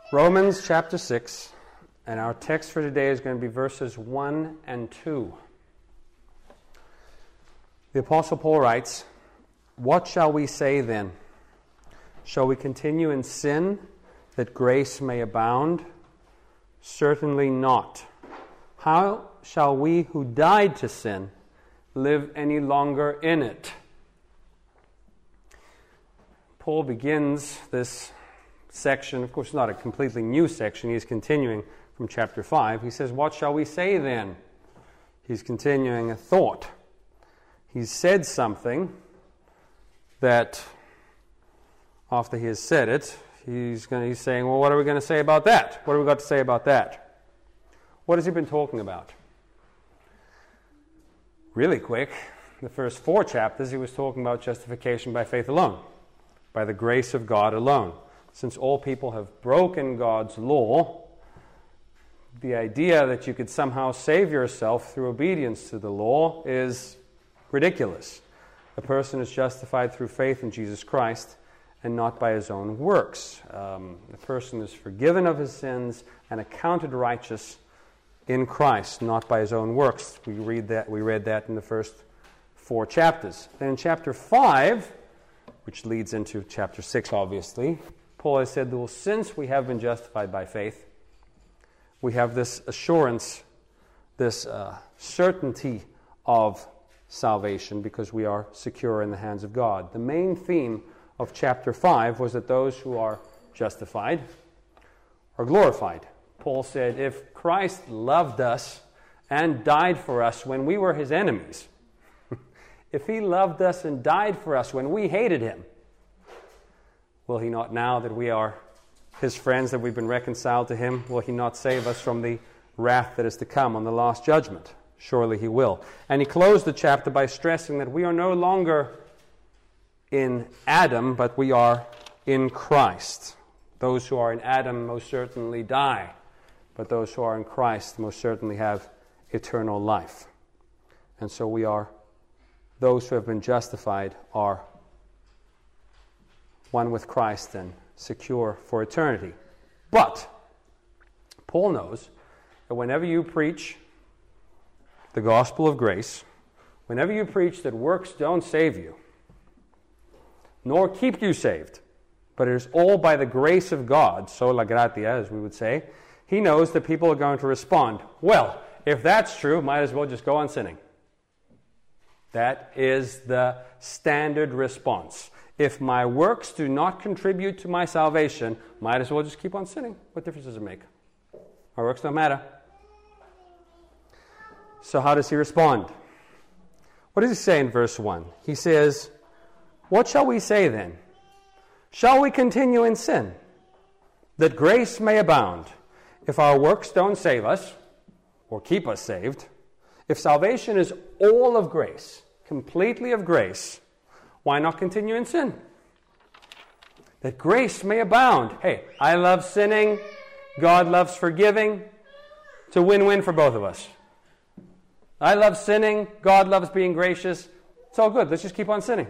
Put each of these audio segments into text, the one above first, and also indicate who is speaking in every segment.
Speaker 1: Romans chapter 6, and our text for today is going to be verses 1 and 2. The Apostle Paul writes, "What shall we say then? Shall we continue in sin that grace may abound? Certainly not. How shall we who died to sin live any longer in it?" Paul begins this section, of course not a completely new section, he's continuing from chapter 5. He says, "What shall we say then?" He's continuing a thought. He's said something that, after he has said it, he's saying, well, what are we going to say about that? What have we got to say about that? What has he been talking about? Really quick, the first 4 chapters he was talking about justification by faith alone, by the grace of God alone. Since all people have broken God's law, the idea that you could somehow save yourself through obedience to the law is ridiculous. A person is justified through faith in Jesus Christ and not by his own works. The person is forgiven of his sins and accounted righteous in Christ, not by his own works. We read that in the first 4 chapters. Then in chapter 5, which leads into chapter 6, obviously, Paul has said, well, since we have been justified by faith, we have this assurance, this certainty of salvation because we are secure in the hands of God. The main theme of chapter 5 was that those who are justified are glorified. Paul said, if Christ loved us and died for us when we were his enemies, if he loved us and died for us when we hated him, will he not, now that we are his friends, that we've been reconciled to him, will he not save us from the wrath that is to come on the last judgment? Surely he will. And he closed the chapter by stressing that we are no longer in Adam, but we are in Christ. Those who are in Adam most certainly die, but those who are in Christ most certainly have eternal life. And so those who have been justified are one with Christ and secure for eternity. But Paul knows that whenever you preach the gospel of grace, whenever you preach that works don't save you, nor keep you saved, but it is all by the grace of God, sola gratia, as we would say, he knows that people are going to respond, well, if that's true, might as well just go on sinning. That is the standard response. If my works do not contribute to my salvation, might as well just keep on sinning. What difference does it make? My works don't matter. So how does he respond? What does he say in verse 1? He says, "What shall we say then? Shall we continue in sin, that grace may abound? If our works don't save us, or keep us saved, if salvation is all of grace, completely of grace, why not continue in sin? That grace may abound." Hey, I love sinning. God loves forgiving. It's a win-win for both of us. I love sinning. God loves being gracious. It's all good. Let's just keep on sinning.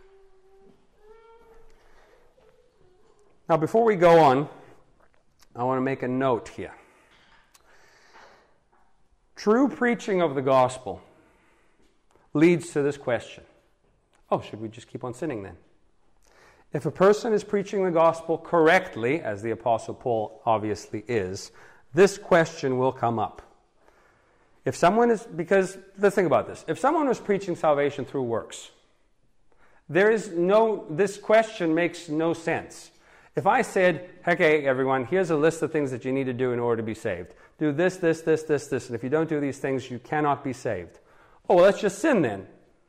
Speaker 1: Now, before we go on, I want to make a note here. True preaching of the gospel leads to this question. Oh, should we just keep on sinning then? If a person is preaching the gospel correctly, as the Apostle Paul obviously is, this question will come up. If someone is, because let's think about this. If someone was preaching salvation through works, this question makes no sense. If I said, okay, everyone, here's a list of things that you need to do in order to be saved. Do this, this, this, this, this, and if you don't do these things, you cannot be saved. Oh, well, let's just sin then.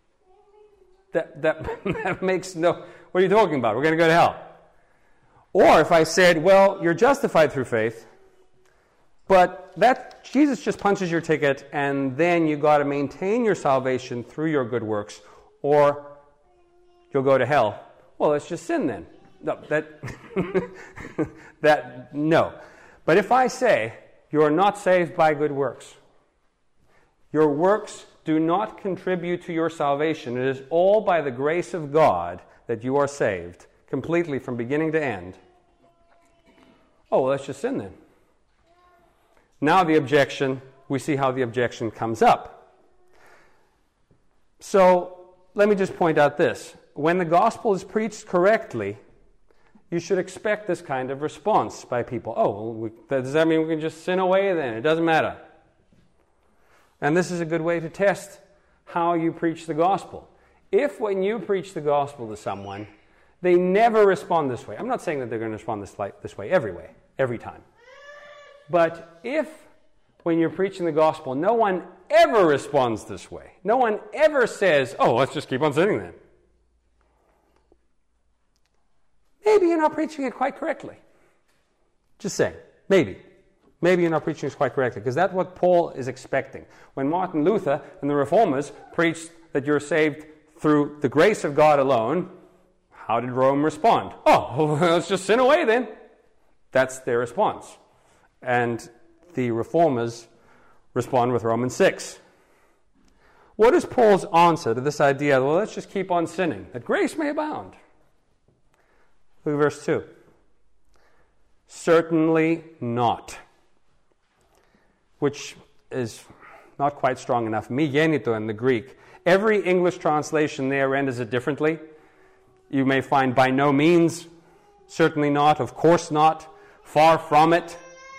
Speaker 1: That makes no... What are you talking about? We're going to go to hell. Or if I said, well, you're justified through faith, but Jesus just punches your ticket, and then you got to maintain your salvation through your good works, or you'll go to hell. Well, let's just sin then. No, no. But if I say you are not saved by good works, your works do not contribute to your salvation. It is all by the grace of God that you are saved, completely from beginning to end. Oh, well, let's just sin then. Now we see how the objection comes up. So let me just point out this. When the gospel is preached correctly, you should expect this kind of response by people. Oh, well, does that mean we can just sin away then? It doesn't matter. And this is a good way to test how you preach the gospel. If when you preach the gospel to someone, they never respond this way. I'm not saying that they're going to respond this way every time. But if when you're preaching the gospel, no one ever responds this way, no one ever says, oh, let's just keep on sinning then, maybe you're not preaching it quite correctly. Just saying, maybe. Maybe you're not preaching it quite correctly, because that's what Paul is expecting. When Martin Luther and the Reformers preached that you're saved through the grace of God alone, how did Rome respond? Oh, let's just sin away then. That's their response. And the Reformers respond with Romans 6. What is Paul's answer to this idea? Well, let's just keep on sinning, that grace may abound. Look at verse 2. Certainly not. Which is not quite strong enough. Mi genito in the Greek. Every English translation there renders it differently. You may find by no means, certainly not, of course not, far from it.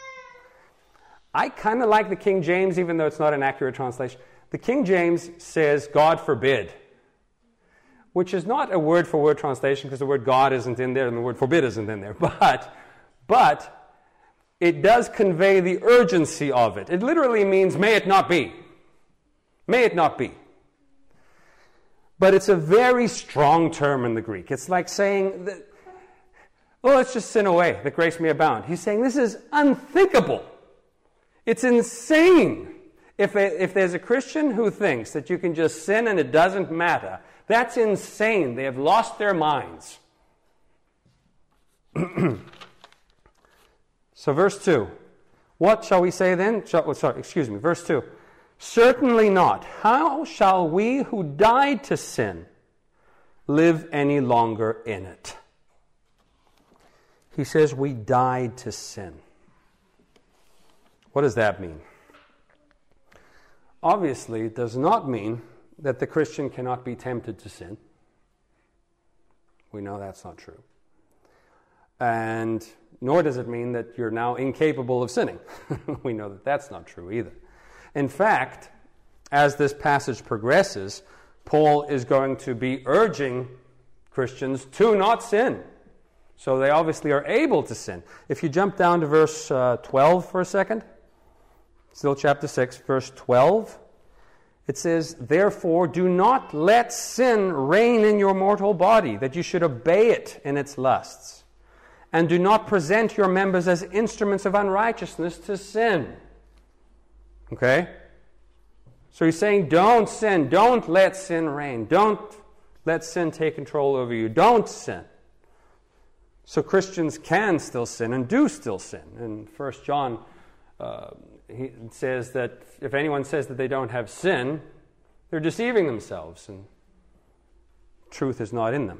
Speaker 1: I kind of like the King James, even though it's not an accurate translation. The King James says, God forbid, which is not a word-for-word translation because the word God isn't in there and the word forbid isn't in there. But it does convey the urgency of it. It literally means, may it not be. May it not be. But it's a very strong term in the Greek. It's like saying, let's just sin away, that grace may abound. He's saying this is unthinkable. It's insane. If there's a Christian who thinks that you can just sin and it doesn't matter, that's insane. They have lost their minds. So verse 2. What shall we say then? Verse 2. Certainly not. How shall we who died to sin live any longer in it? He says we died to sin. What does that mean? Obviously, it does not mean that the Christian cannot be tempted to sin. We know that's not true. And nor does it mean that you're now incapable of sinning. We know that that's not true either. In fact, as this passage progresses, Paul is going to be urging Christians to not sin. So they obviously are able to sin. If you jump down to verse 12 for a second, still chapter 6, verse 12, it says, therefore do not let sin reign in your mortal body, that you should obey it in its lusts. And do not present your members as instruments of unrighteousness to sin. Okay? So he's saying, don't sin. Don't let sin reign. Don't let sin take control over you. Don't sin. So Christians can still sin and do still sin. In 1 John, he says that if anyone says that they don't have sin, they're deceiving themselves and truth is not in them.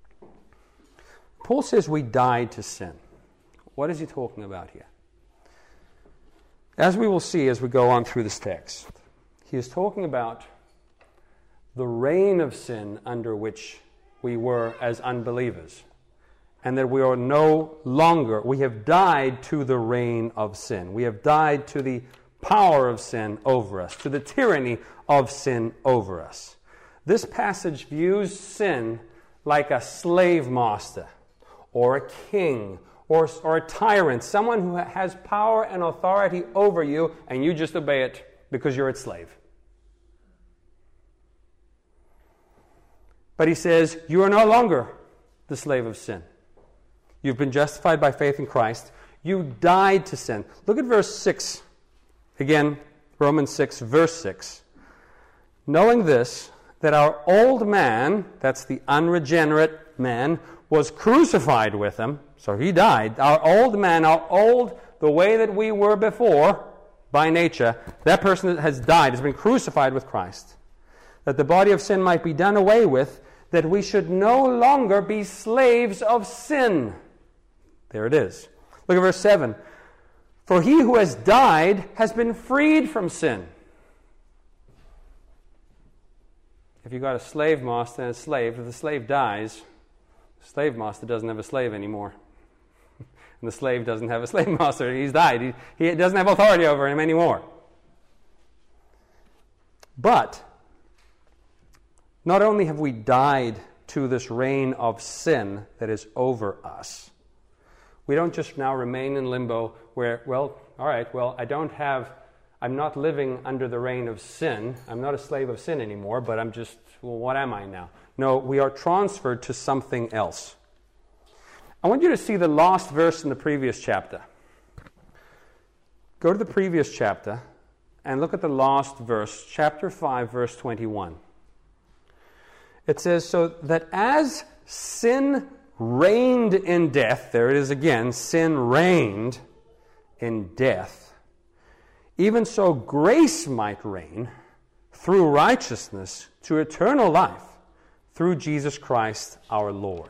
Speaker 1: Paul says we died to sin. What is he talking about here? As we will see as we go on through this text, he is talking about the reign of sin under which we were as unbelievers. And that we are no longer, we have died to the reign of sin. We have died to the power of sin over us, to the tyranny of sin over us. This passage views sin like a slave master, or a king, or a tyrant, someone who has power and authority over you, and you just obey it because you're its slave. But he says, you are no longer the slave of sin. You've been justified by faith in Christ. You died to sin. Look at verse 6. Again, Romans 6, verse 6. Knowing this, that our old man, that's the unregenerate man, was crucified with him, so he died. Our old man, the way that we were before, by nature, that person that has died, has been crucified with Christ. That the body of sin might be done away with, that we should no longer be slaves of sin. There it is. Look at verse 7. For he who has died has been freed from sin. If you've got a slave master and a slave, if the slave dies, the slave master doesn't have a slave anymore. And the slave doesn't have a slave master. He's died. He doesn't have authority over him anymore. But not only have we died to this reign of sin that is over us, we don't just now remain in limbo where, I'm not living under the reign of sin. I'm not a slave of sin anymore, but what am I now? No, we are transferred to something else. I want you to see the last verse in the previous chapter. Go to the previous chapter and look at the last verse, chapter 5, verse 21. It says, so that as sin reigned in death, there it is again, sin reigned in death, even so grace might reign through righteousness to eternal life through Jesus Christ our Lord.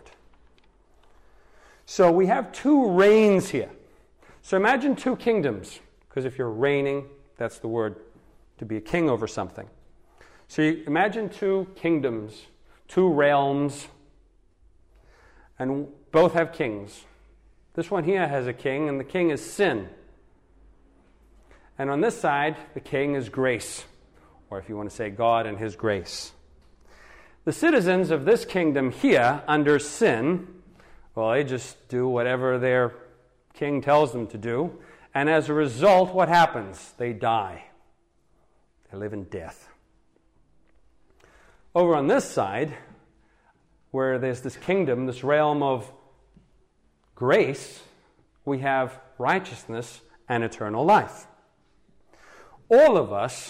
Speaker 1: So we have two reigns here. So imagine two kingdoms, because if you're reigning, that's the word to be a king over something. So you imagine two kingdoms, two realms, and both have kings. This one here has a king, and the king is sin. And on this side, the king is grace, or if you want to say God and his grace. The citizens of this kingdom here under sin, well, they just do whatever their king tells them to do. And as a result, what happens? They die. They live in death. Over on this side, where there's this kingdom, this realm of grace, we have righteousness and eternal life. All of us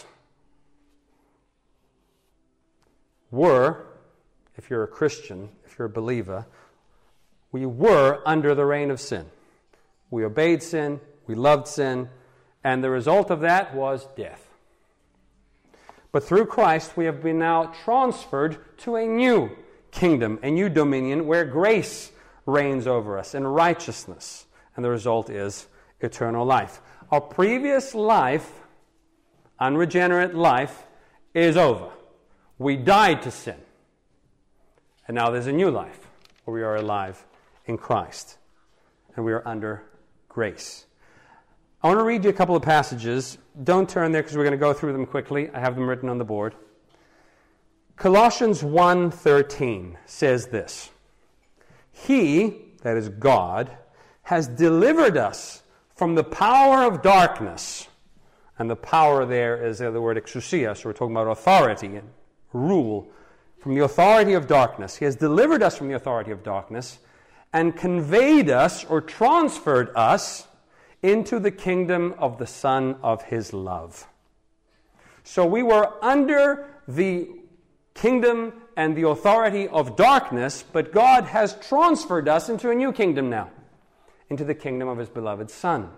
Speaker 1: were, if you're a Christian, if you're a believer, we were under the reign of sin. We obeyed sin, we loved sin, and the result of that was death. But through Christ, we have been now transferred to a new kingdom, a new dominion where grace reigns over us and righteousness, and the result is eternal life. Our previous life, unregenerate life, is over. We died to sin. And now there's a new life where we are alive in Christ. And we are under grace. I want to read you a couple of passages. Don't turn there because we're going to go through them quickly. I have them written on the board. Colossians 1:13 says this. He, that is God, has delivered us from the power of darkness. And the power there is the word exousia, so we're talking about authority and rule. From the authority of darkness. He has delivered us from the authority of darkness and conveyed us or transferred us into the kingdom of the Son of His love. So we were under the kingdom and the authority of darkness, but God has transferred us into a new kingdom now, into the kingdom of His beloved Son.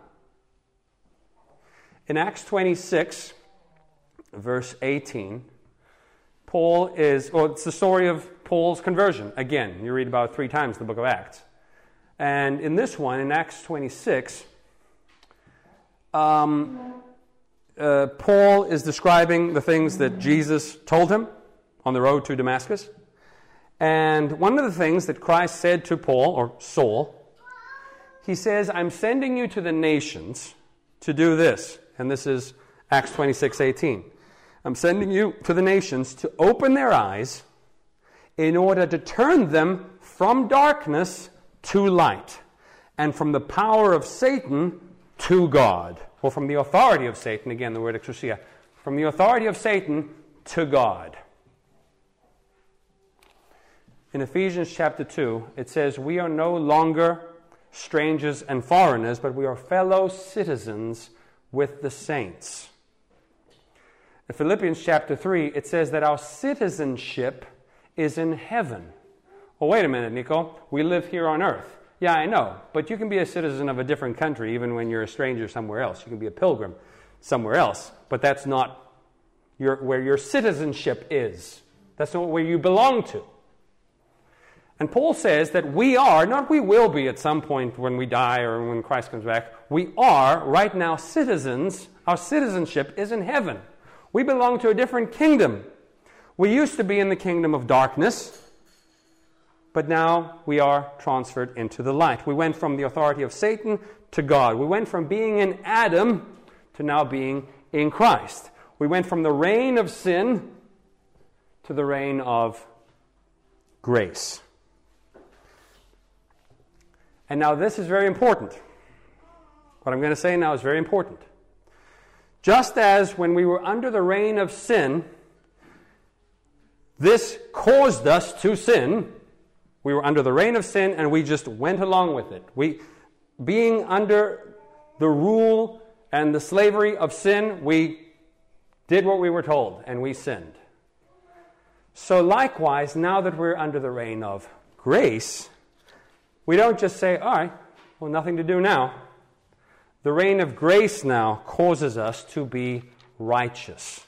Speaker 1: In Acts 26, verse 18, it's the story of Paul's conversion. Again, you read about it 3 times in the book of Acts. And in this one, in Acts 26, Paul is describing the things that Jesus told him on the road to Damascus. And one of the things that Christ said to Paul, or Saul, he says, I'm sending you to the nations to do this. And this is Acts 26:18. I'm sending you to the nations to open their eyes in order to turn them from darkness to light and from the power of Satan to God. Or from the authority of Satan, again the word exousia, from the authority of Satan to God. In Ephesians chapter 2, it says, we are no longer strangers and foreigners, but we are fellow citizens with the saints. In Philippians chapter 3, it says that our citizenship is in heaven. Well, wait a minute, Nico. We live here on earth. Yeah, I know. But you can be a citizen of a different country even when you're a stranger somewhere else. You can be a pilgrim somewhere else. But that's not where your citizenship is. That's not where you belong to. And Paul says that we are, not we will be at some point when we die or when Christ comes back, we are right now citizens. Our citizenship is in heaven. We belong to a different kingdom. We used to be in the kingdom of darkness, but now we are transferred into the light. We went from the authority of Satan to God. We went from being in Adam to now being in Christ. We went from the reign of sin to the reign of grace. And now this is very important. What I'm going to say now is very important. Just as when we were under the reign of sin, this caused us to sin. We were under the reign of sin and we just went along with it. Being under the rule and the slavery of sin, we did what we were told and we sinned. So likewise, now that we're under the reign of grace, we don't just say, all right, well, nothing to do now. The reign of grace now causes us to be righteous.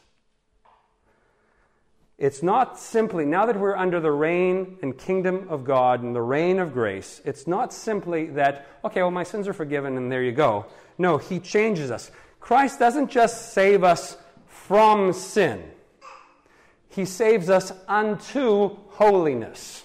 Speaker 1: It's not simply, now that we're under the reign and kingdom of God and the reign of grace, it's not simply that, okay, well, my sins are forgiven and there you go. No, He changes us. Christ doesn't just save us from sin. He saves us unto holiness.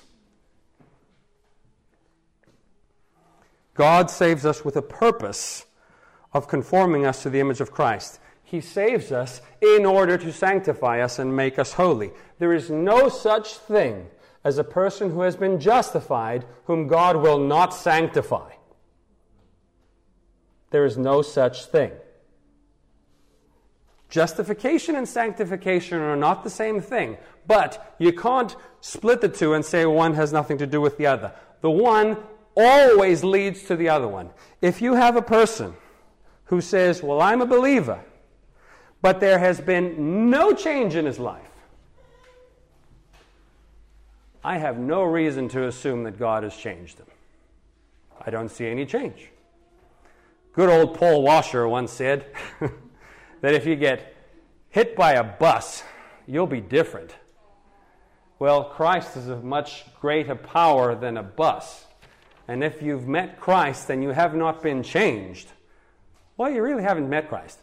Speaker 1: God saves us with a purpose of conforming us to the image of Christ. He saves us in order to sanctify us and make us holy. There is no such thing as a person who has been justified whom God will not sanctify. There is no such thing. Justification and sanctification are not the same thing, but you can't split the two and say one has nothing to do with the other. The one always leads to the other one. If you have a person who says, well, I'm a believer, but there has been no change in his life, I have no reason to assume that God has changed him. I don't see any change. Good old Paul Washer once said that if you get hit by a bus, you'll be different. Well, Christ is of much greater power than a bus. And if you've met Christ and you have not been changed, well, you really haven't met Christ.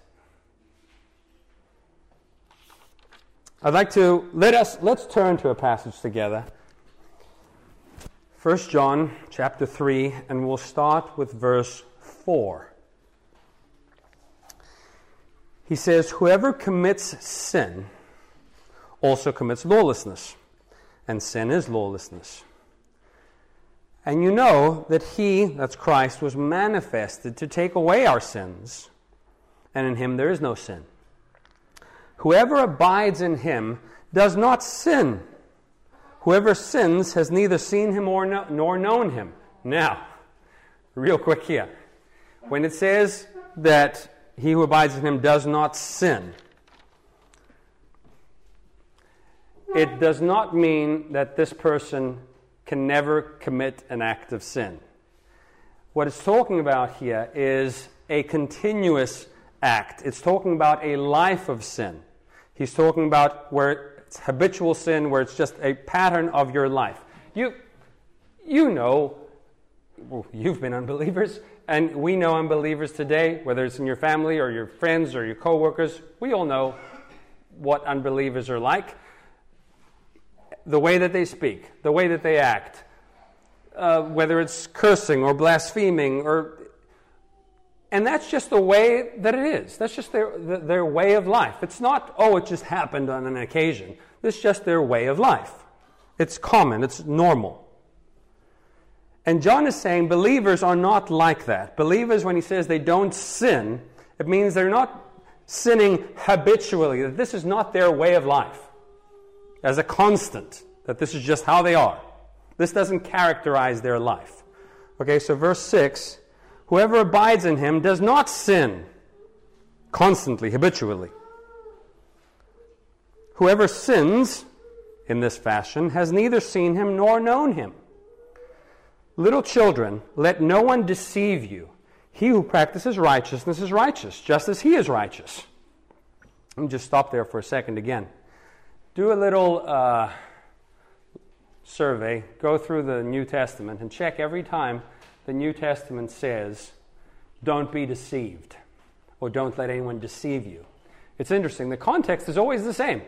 Speaker 1: I'd like to, let's turn to a passage together. 1 John chapter 3, and we'll start with verse 4. He says, whoever commits sin also commits lawlessness, and sin is lawlessness. And you know that He, that's Christ, was manifested to take away our sins, and in Him there is no sin. Whoever abides in Him does not sin. Whoever sins has neither seen Him nor known Him. Now, real quick here. When it says that he who abides in Him does not sin, it does not mean that this person can never commit an act of sin. What it's talking about here is a continuous act. It's talking about a life of sin. He's talking about where it's habitual sin, where it's just a pattern of your life. You know, you've been unbelievers, and we know unbelievers today, whether it's in your family or your friends or your co-workers. We all know what unbelievers are like. The way that they speak, the way that they act, whether it's cursing or blaspheming, and that's just the way that it is. That's just their way of life. It's not, it just happened on an occasion. It's just their way of life. It's common. It's normal. And John is saying believers are not like that. Believers, when he says they don't sin, it means they're not sinning habitually, that this is not their way of life as a constant, that this is just how they are. This doesn't characterize their life. Okay, so verse 6, whoever abides in Him does not sin constantly, habitually. Whoever sins in this fashion has neither seen Him nor known Him. Little children, let no one deceive you. He who practices righteousness is righteous, just as He is righteous. Let me just stop there for a second again. Do a little survey, go through the New Testament and check every time the New Testament says, don't be deceived, or don't let anyone deceive you. It's interesting. The context is always the same.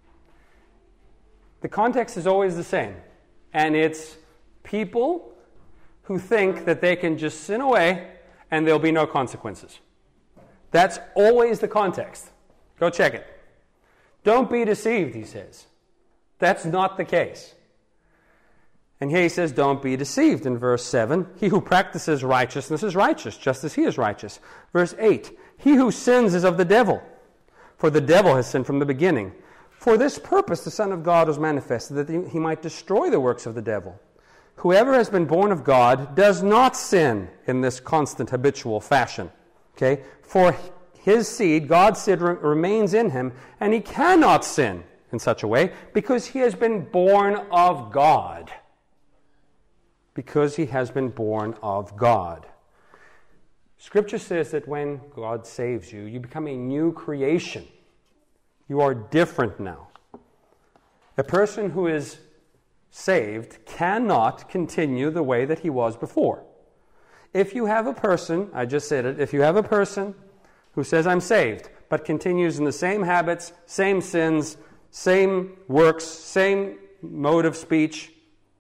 Speaker 1: The context is always the same. And it's people who think that they can just sin away and there'll be no consequences. That's always the context. Go check it. Don't be deceived, he says. That's not the case. And here he says, don't be deceived in verse 7. He who practices righteousness is righteous, just as he is righteous. Verse 8, he who sins is of the devil, for the devil has sinned from the beginning. For this purpose the Son of God was manifested, that he might destroy the works of the devil. Whoever has been born of God does not sin in this constant habitual fashion. Okay? For his seed, God's seed, remains in him, and he cannot sin in such a way because he has been born of God. Because he has been born of God. Scripture says that when God saves you, you become a new creation. You are different now. A person who is saved cannot continue the way that he was before. If you have a person, I just said it, if you have a person who says, I'm saved, but continues in the same habits, same sins, same works, same mode of speech,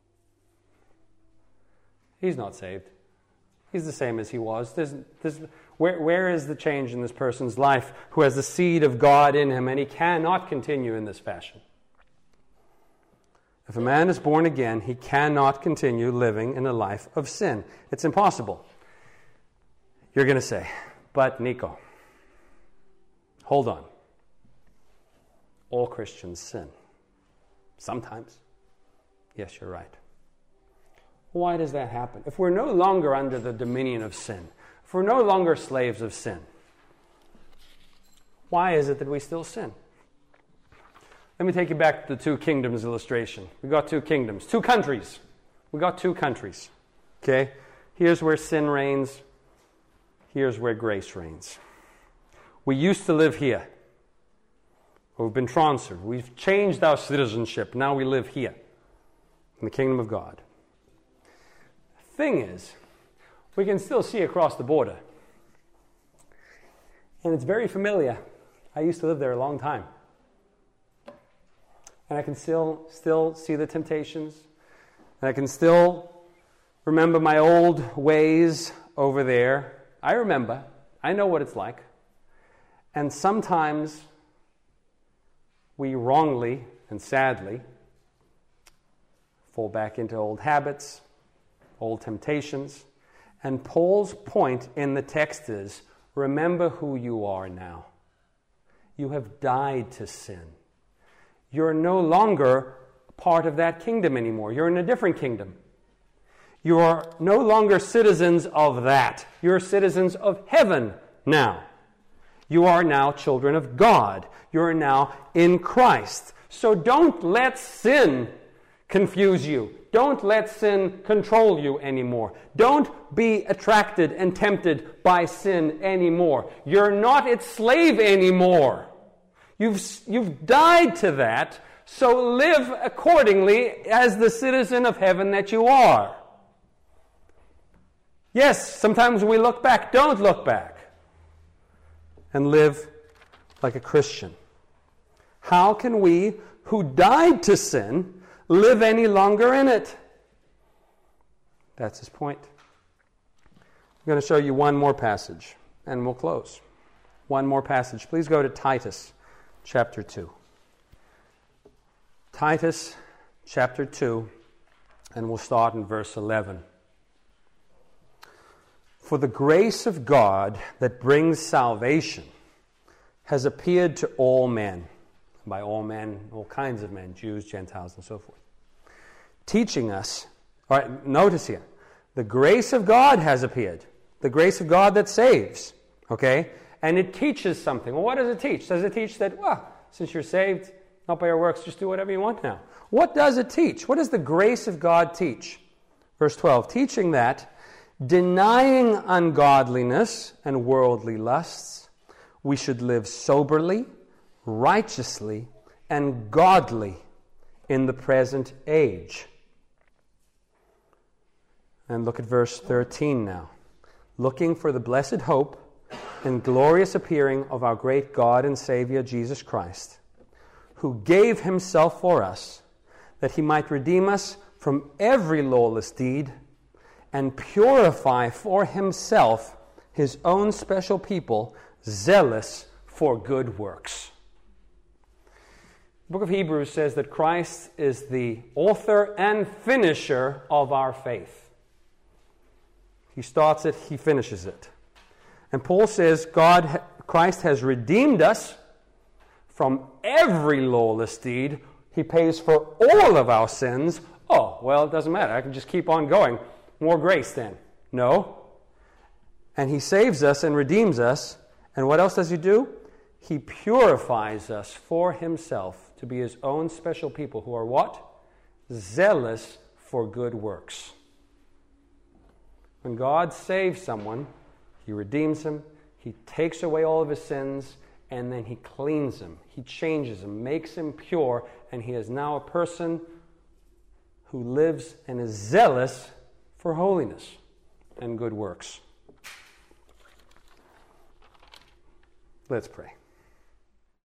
Speaker 1: he's not saved. He's the same as he was. Where is the change in this person's life who has the seed of God in him and he cannot continue in this fashion? If a man is born again, he cannot continue living in a life of sin. It's impossible. You're going to say, but Nico, hold on. All Christians sin. Sometimes. Yes, you're right. Why does that happen? If we're no longer under the dominion of sin, if we're no longer slaves of sin, why is it that we still sin? Let me take you back to the two kingdoms illustration. We got two kingdoms, two countries. We got two countries. Okay? Here's where sin reigns. Here's where grace reigns. We used to live here. We've been transferred. We've changed our citizenship. Now we live here in the kingdom of God. Thing is, we can still see across the border. And it's very familiar. I used to live there a long time. And I can still see the temptations. And I can still remember my old ways over there. I remember. I know what it's like. And sometimes we wrongly and sadly fall back into old habits, old temptations. And Paul's point in the text is, remember who you are now. You have died to sin. You're no longer part of that kingdom anymore. You're in a different kingdom. You are no longer citizens of that. You're citizens of heaven now. You are now children of God. You're now in Christ. So don't let sin confuse you. Don't let sin control you anymore. Don't be attracted and tempted by sin anymore. You're not its slave anymore. You've died to that, so live accordingly as the citizen of heaven that you are. Yes, sometimes we look back. Don't look back. And live like a Christian. How can we, who died to sin, live any longer in it? That's his point. I'm going to show you one more passage, and we'll close. One more passage. Please go to Titus chapter 2. Titus chapter 2, and we'll start in verse 11. For the grace of God that brings salvation has appeared to all men. By all men, all kinds of men, Jews, Gentiles, and so forth. Teaching us, all right, notice here, the grace of God has appeared. The grace of God that saves. Okay? And it teaches something. Well, what does it teach? Does it teach that, well, since you're saved, not by your works, just do whatever you want now? What does it teach? What does the grace of God teach? Verse 12, teaching that, denying ungodliness and worldly lusts, we should live soberly, righteously, and godly in the present age, And look at verse 13 now. Looking for the blessed hope and glorious appearing of our great God and Savior Jesus Christ, who gave himself for us, that he might redeem us from every lawless deed and purify for himself his own special people, zealous for good works. The book of Hebrews says that Christ is the author and finisher of our faith. He starts it, he finishes it. And Paul says Christ has redeemed us from every lawless deed. He pays for all of our sins. Oh, well, it doesn't matter. I can just keep on going. More grace then. No. And he saves us and redeems us. And what else does he do? He purifies us for himself to be his own special people who are what? Zealous for good works. When God saves someone, he redeems him, he takes away all of his sins, and then he cleans him. He changes him, makes him pure, and he is now a person who lives and is zealous for holiness and good works. Let's pray.